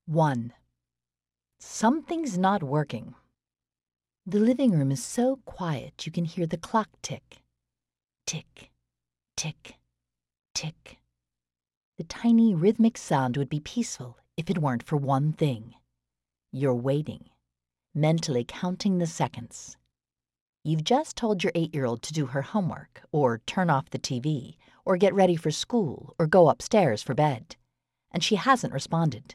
1. Something's not working. The living room is so quiet you can hear the clock tick. Tick, tick, tick. The tiny rhythmic sound would be peaceful if it weren't for one thing. You're waiting, mentally counting the seconds. You've just told your 8-year-old to do her homework, or turn off the TV, or get ready for school, or go upstairs for bed, and she hasn't responded.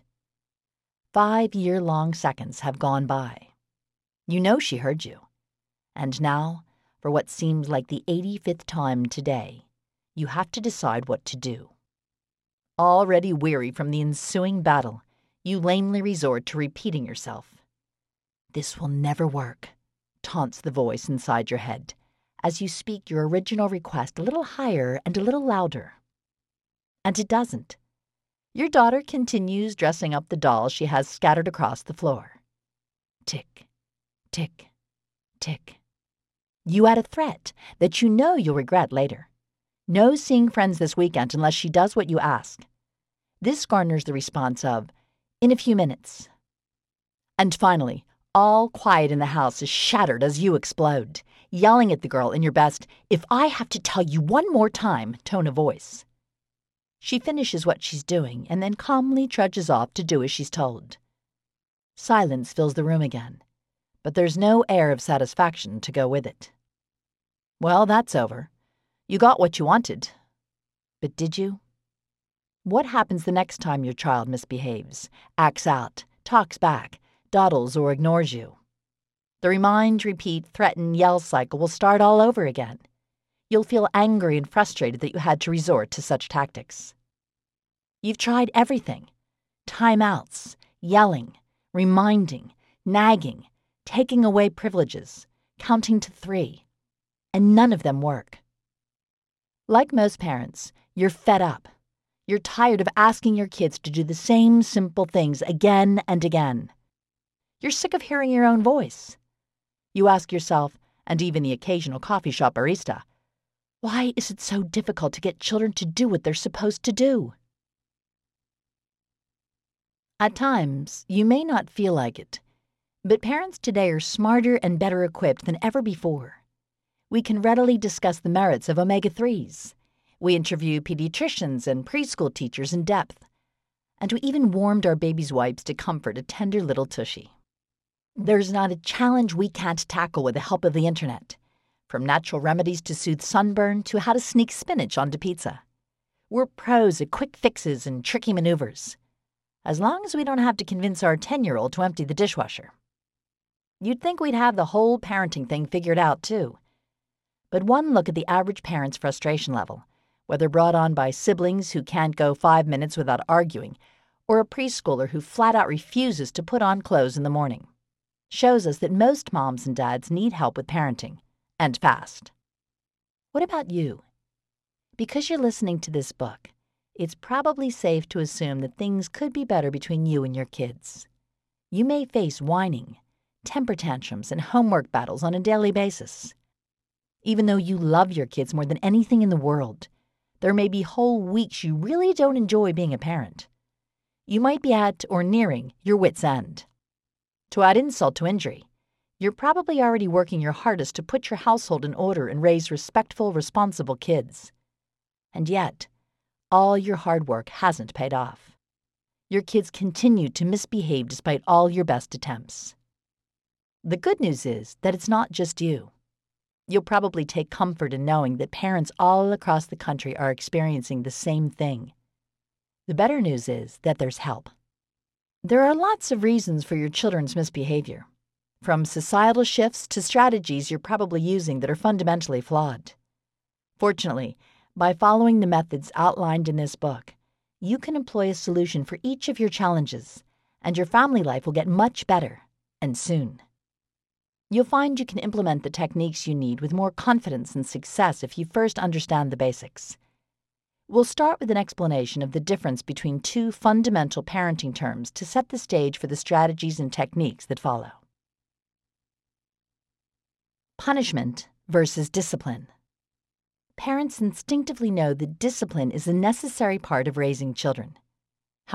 5-year-long seconds have gone by. You know she heard you. And now, for what seems like the 85th time today, you have to decide what to do. Already weary from the ensuing battle, you lamely resort to repeating yourself. "This will never work," taunts the voice inside your head, as you speak your original request a little higher and a little louder. And it doesn't. Your daughter continues dressing up the dolls she has scattered across the floor. Tick, tick, tick. You add a threat that you know you'll regret later. No seeing friends this weekend unless she does what you ask. This garners the response of, "In a few minutes." And finally, all quiet in the house is shattered as you explode, yelling at the girl in your best, "If I have to tell you one more time," tone of voice. She finishes what she's doing and then calmly trudges off to do as she's told. Silence fills the room again, but there's no air of satisfaction to go with it. Well, that's over. You got what you wanted. But did you? What happens the next time your child misbehaves, acts out, talks back, dawdles, or ignores you? The remind, repeat, threaten, yell cycle will start all over again. You'll feel angry and frustrated that you had to resort to such tactics. You've tried everything. Timeouts, yelling, reminding, nagging, taking away privileges, counting to 3. And none of them work. Like most parents, you're fed up. You're tired of asking your kids to do the same simple things again and again. You're sick of hearing your own voice. You ask yourself, and even the occasional coffee shop barista, why is it so difficult to get children to do what they're supposed to do? At times, you may not feel like it, but parents today are smarter and better equipped than ever before. We can readily discuss the merits of omega-3s. We interview pediatricians and preschool teachers in depth. And we even warmed our baby's wipes to comfort a tender little tushy. There's not a challenge we can't tackle with the help of the internet. From natural remedies to soothe sunburn to how to sneak spinach onto pizza. We're pros at quick fixes and tricky maneuvers. As long as we don't have to convince our 10-year-old to empty the dishwasher. You'd think we'd have the whole parenting thing figured out, too. But one look at the average parent's frustration level, whether brought on by siblings who can't go 5 minutes without arguing, or a preschooler who flat out refuses to put on clothes in the morning, shows us that most moms and dads need help with parenting. And fast. What about you? Because you're listening to this book, it's probably safe to assume that things could be better between you and your kids. You may face whining, temper tantrums, and homework battles on a daily basis. Even though you love your kids more than anything in the world, there may be whole weeks you really don't enjoy being a parent. You might be at or nearing your wit's end. To add insult to injury, you're probably already working your hardest to put your household in order and raise respectful, responsible kids. And yet, all your hard work hasn't paid off. Your kids continue to misbehave despite all your best attempts. The good news is that it's not just you. You'll probably take comfort in knowing that parents all across the country are experiencing the same thing. The better news is that there's help. There are lots of reasons for your children's misbehavior. From societal shifts to strategies you're probably using that are fundamentally flawed. Fortunately, by following the methods outlined in this book, you can employ a solution for each of your challenges, and your family life will get much better, and soon. You'll find you can implement the techniques you need with more confidence and success if you first understand the basics. We'll start with an explanation of the difference between 2 fundamental parenting terms to set the stage for the strategies and techniques that follow. Punishment versus discipline. Parents instinctively know that discipline is a necessary part of raising children.